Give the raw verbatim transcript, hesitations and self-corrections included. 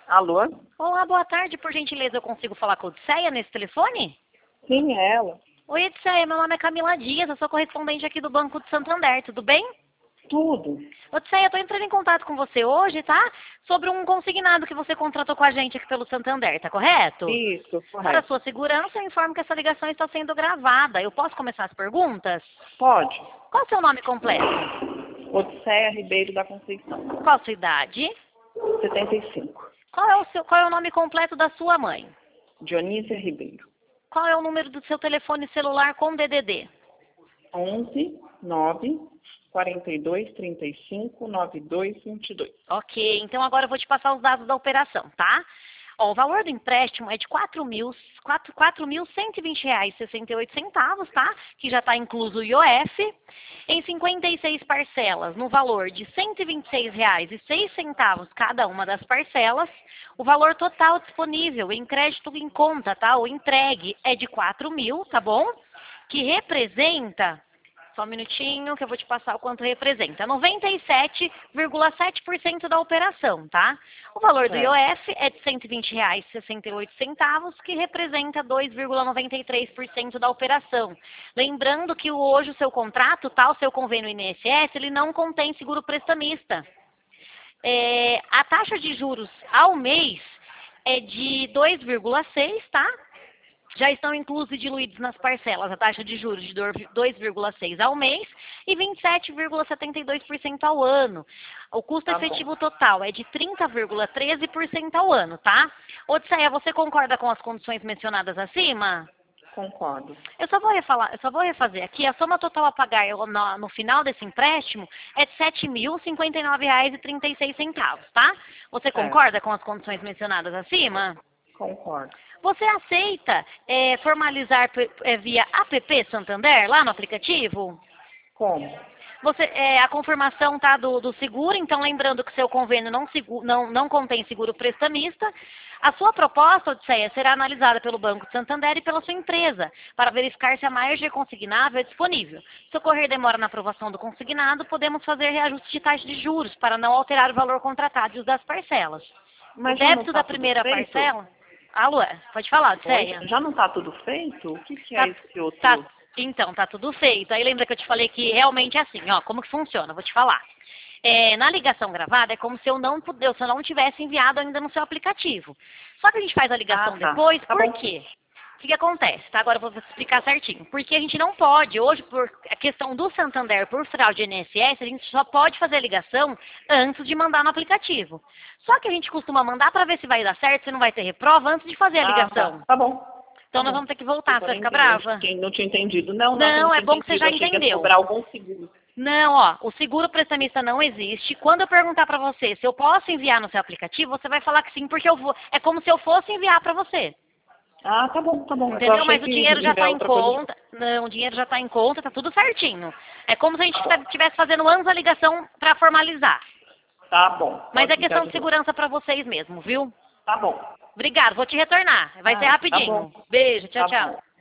Alô? Olá, boa tarde. Por gentileza, eu consigo falar com a Odisseia nesse telefone? Sim, é ela. Oi, Odisseia. Meu nome é Camila Dias. Eu sou correspondente aqui do Banco de Santander. Tudo bem? Tudo. Odisseia, eu estou entrando em contato com você hoje, tá? Sobre um consignado que você contratou com a gente aqui pelo Santander, tá correto? Isso, Para correto. sua segurança, eu informo que essa ligação está sendo gravada. Eu posso começar as perguntas? Pode. Qual é o seu nome completo? Odisseia Ribeiro da Conceição. Qual a sua idade? setenta e cinco. Qual é o, seu, qual é o nome completo da sua mãe? Dionísia Ribeiro. Qual é o número do seu telefone celular com D D D? onze, nove, quarenta e dois, trinta e cinco, noventa e dois, vinte e dois. Ok, então agora eu vou te passar os dados da operação, tá? Ó, o valor do empréstimo é de quatro mil cento e vinte reais e sessenta e oito centavos, tá? Que já está incluso o I O F, em cinquenta e seis parcelas, no valor de cento e vinte e seis reais e seis centavos cada uma das parcelas. O valor total disponível em crédito em conta, tá? O entregue é de quatro mil, tá bom? Que representa... Só um minutinho que eu vou te passar o quanto representa. noventa e sete vírgula sete por cento da operação, tá? O valor do I O F é de cento e vinte reais e sessenta e oito centavos, que representa dois vírgula noventa e três por cento da operação. Lembrando que hoje o seu contrato, tá? O seu convênio I N S S, ele não contém seguro prestamista. É, a taxa de juros ao mês é de dois vírgula seis por cento, tá? Já estão inclusos e diluídos nas parcelas a taxa de juros de dois vírgula seis por cento ao mês e vinte e sete vírgula setenta e dois por cento ao ano. O custo Tá efetivo total é de trinta vírgula treze por cento ao ano, tá? Odisseia, você concorda com as condições mencionadas acima? Concordo. Eu só vou refalar, eu só vou refazer aqui. A soma total a pagar no, no final desse empréstimo é de sete mil e cinquenta e nove reais e trinta e seis centavos, tá? Você concorda com as condições mencionadas acima? Concordo. Você aceita é, formalizar é, via app Santander, lá no aplicativo? Como? Você, é, a confirmação tá, do, do seguro, então lembrando que seu convênio não, seguro, não, não contém seguro prestamista. A sua proposta, Odisseia, será analisada pelo Banco de Santander e pela sua empresa, para verificar se a margem consignável é disponível. Se ocorrer demora na aprovação do consignado, podemos fazer reajuste de taxa de juros, para não alterar o valor contratado e os das parcelas. Mas o já não débito tá da primeira tudo feito? parcela... Alô, pode falar, Odisseia. Oi? Já não está tudo feito? O que, que Tá, é esse outro? tá, então, tá tudo feito. Aí lembra que eu te falei que realmente é assim, ó, como que funciona? Vou te falar. É, na ligação gravada é como se eu não pudesse, se eu não tivesse enviado ainda no seu aplicativo. Só que a gente faz a ligação Ah, tá. depois, Tá por bom. quê? O que, que acontece? Tá? Agora eu vou explicar certinho. Porque a gente não pode, hoje, por a questão do Santander, por fraude I N S S, a gente só pode fazer a ligação antes de mandar no aplicativo. Só que a gente costuma mandar para ver se vai dar certo, se não vai ter reprova, antes de fazer a ligação. Ah, tá. Tá bom. Então Tá nós bom. vamos ter que voltar, você vai ficar Entendi. brava? Quem não tinha entendido. Não, não, Não, não é tinha bom que você entendido. já Achei que ia entendeu. cobrar algum seguro. Não, ó, o seguro prestamista não existe. Quando eu perguntar pra você se eu posso enviar no seu aplicativo, você vai falar que sim, porque eu vou. É como se eu fosse enviar pra você. Ah, tá bom, tá bom. Eu Entendeu? achei Mas o que dinheiro já era tá em outra coisa. conta. Não, o dinheiro já tá em conta, tá tudo certinho. É como se a gente estivesse fazendo antes a ligação pra formalizar. Tá bom. Mas Pode é questão ficar de de boa. segurança pra vocês mesmo, viu? Tá bom. Obrigado, vou te retornar. Vai Ah, ser tá rapidinho. bom. Beijo, tchau, Tá tchau. bom.